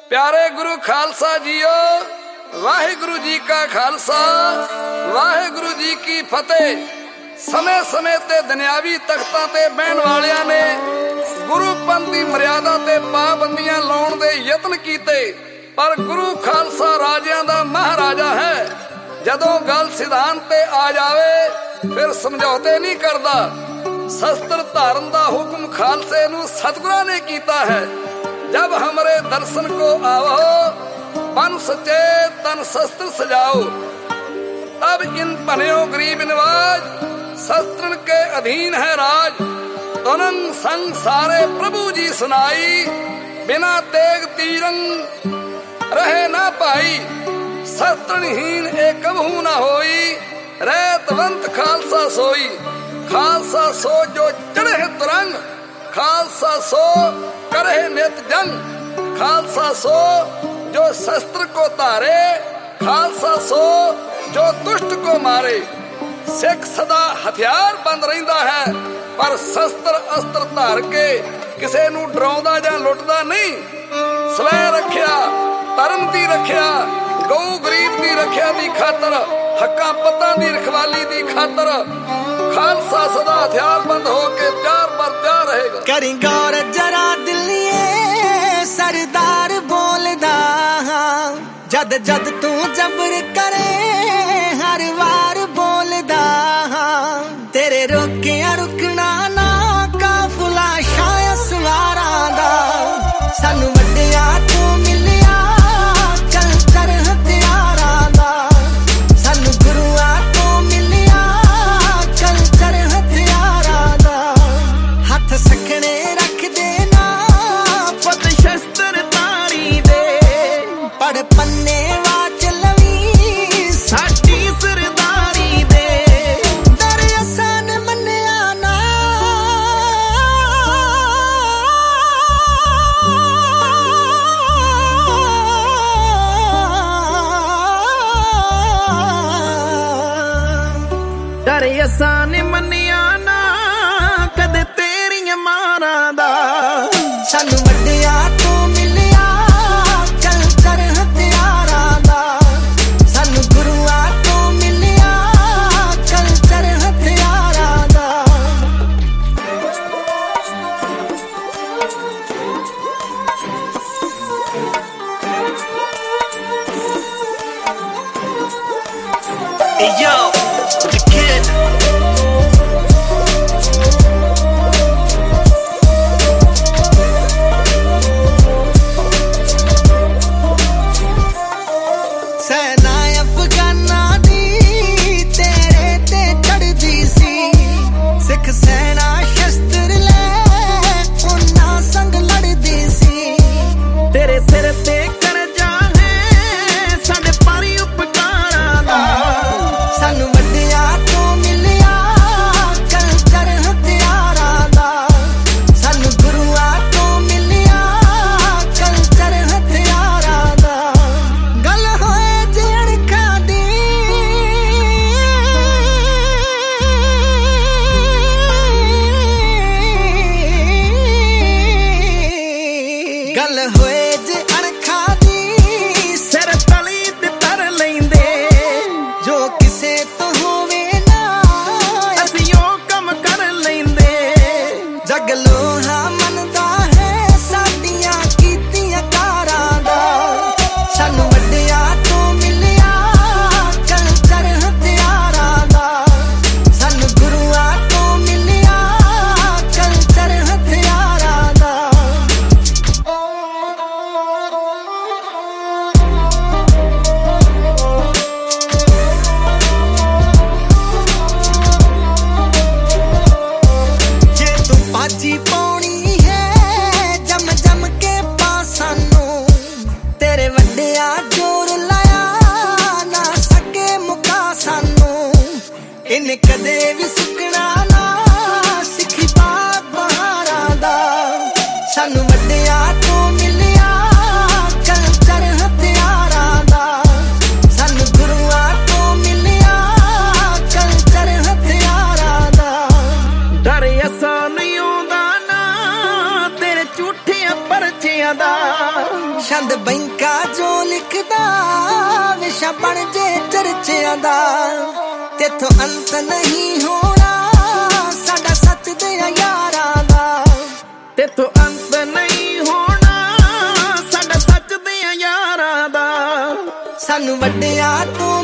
प्यारे गुरु खालसा जीओ, वाहिगुरु जी का खालसा, वाहिगुरु जी की फतेह। समय समय ते दुनियावी तख्तां ते बहन वालियां ने गुरु पंथ दी मर्यादा ते पाबंदियां लाउण दे यतन कीते, पर गुरु खालसा राजियां दा महाराजा है। जदों गल सिद्धांत ते आ जावे फिर समझौते नहीं करदा। शस्त्र धारण दा हुक्म खालसे नूं सतगुरां ने कीता है। जब हमारे दर्शन को आओ, मन सचे तन शस्त्र सजाओ। तब इन पन्यों गरीब नवाज, शस्त्र के अधीन है राज। तुनंग संग सारे प्रभु जी सुनाई, बिना तेग तीरंग रहे ना पाई। शस्त्रहीन एक कबहू न होई, रैतवंत खालसा सोई। खालसा सो जो चढ़े तुरंग, खालसा सो करे नित जंग। खालसा सो जो शस्त्र को तारे, खालसा सो जो दुष्ट को मारे। सिख सदा हथियार बंद रहिंदा है, पर शस्त्र अस्त्र धार के किसे नूं डराउंदा जां लुटदा नहीं। स्वै रखिया धर्म दी रखिया, गऊ गरीब दी रखिया दी खातर, हक्कां पत्तां दी रखवाली दी खातर खालसा सदा हथियार बंद होके त्यार पर त्यार रहेगा। करी गौर जरा दिलिए सरदार बोलदा, जद जद तू जबर करे हर वार बोलदा। तेरे रोकिया रुकना ना काफिला शाया सवारां दा। सानू वड्डिया तू मिलिया चल कर हथियारां दा। सानू गुरुआ तू मिलिया चल कर हथियारां दा। हथ सखने रख देना पुत शस्त्र तारी दे, पढ़ पन्ने वाच लवी साडी सरदारी दे। दर असान मन्निया ना डर असान मन्निया ना कदे तेरियां मारां दा। सानू वड्डिया तू मिलिया चल कर हथियारां दा। सानू गुरुआ तू मिलिया चल कर हथियारां दा। Hey yo, the kid. सेना अफगाना दी तेरे ते चढ़दी सी, सिख सेना शस्त्र ले उन्ना संग लड़दी सी। तेरे सिर ते करजा है साडे पारी उपकारां दा। सानू वड्डिया तू मिलिया चल कर हथियारां दा। सानू गुरुआ तू मिलिया चल कर हथियारां दा। गल होए जे अणखां दी, गल होए जे अणखां दी, सिर तली ते तर लैंदे। जो किसे तो होवे ना असीं ओ कम कर लैंदे। जग लोहा मनदा है साडियां कीतियां कारां दा। सानू वड्डिया तू मिलिया चल कर हथियारां दा। सानू गुरुआ तू मिलिया चल कर हथियारां दा। ਦਾ। ਛੰਦ ਬੈਂਕਾ ਜੋ ਲਿਖਦਾ ਵਿਸ਼ਾ ਬਣ ਜੇ ਚਰਚਿਆਂ ਦਾ। ਤੇਥੋਂ ਅੰਤ ਨਹੀਂ ਹੋਣਾ ਸਾਡਾ ਸੱਚ ਦੇ ਯਾਰਾਂ ਦਾ। ਤੇਥੋਂ ਅੰਤ ਨਹੀਂ ਹੋਣਾ ਸਾਡਾ ਸੱਚ ਦੇ ਯਾਰਾਂ ਦਾ। ਸਾਨੂੰ ਵੱਡਿਆਂ ਤੋਂ